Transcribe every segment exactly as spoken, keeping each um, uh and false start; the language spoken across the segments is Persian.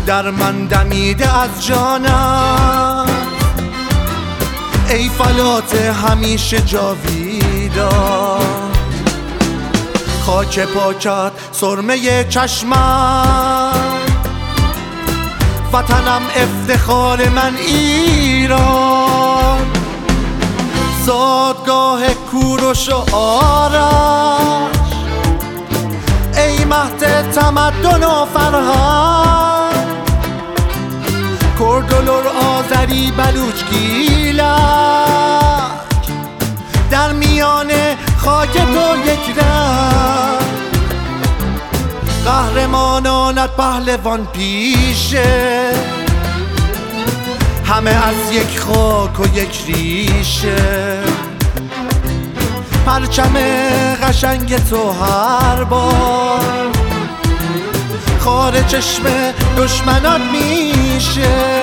در من دمیده از جانم، ای فلات همیشه جاویدان. خاک پاکت سرمه چشمم، وطنم افتخار من ایران. زادگاه کوروش و آرش، ای مهد تمدن و فرهنگ. کرد و لر، آذری، بلوچ، گیلک، در میان خاک تو یک رنگ. قهرمانانت پهلوان پیشه، همه از یک خاک و یک ریشه. پرچم قشنگ تو هر بار خار چشم دشمنان میشه.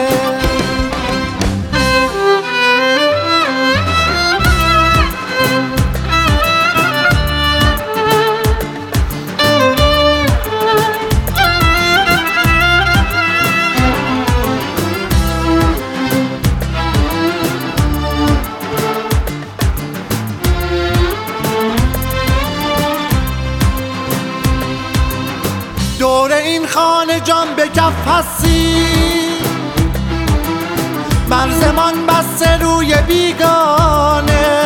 دور این خانه جان به کف هستی، مرزمان بسته روی بیگانه.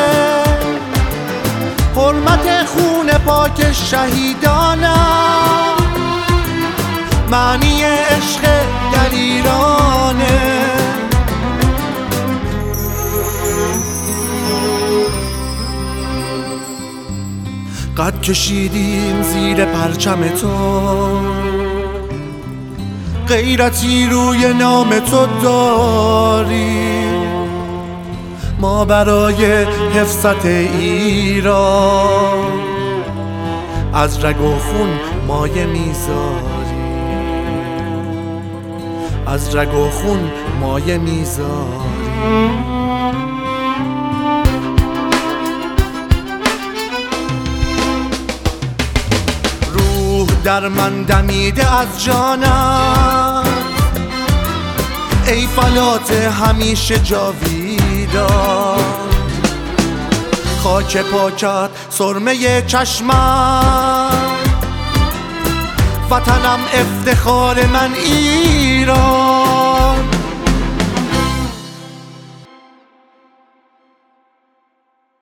حرمت خون پاک شهیدانم، معنی عشق در ایرانه. قد کشیدیم زیر پرچم تو، غیرتی روی نام تو داریم. ما برای حفظت ایران از رگ و خون مایه میذاریم، از رگ و خون مایه میذاریم. در من دمیده از جانم، ای فلات همیشه جاویدان. خاک پاکت سرمه چشمم، وطنم افتخار من ایران.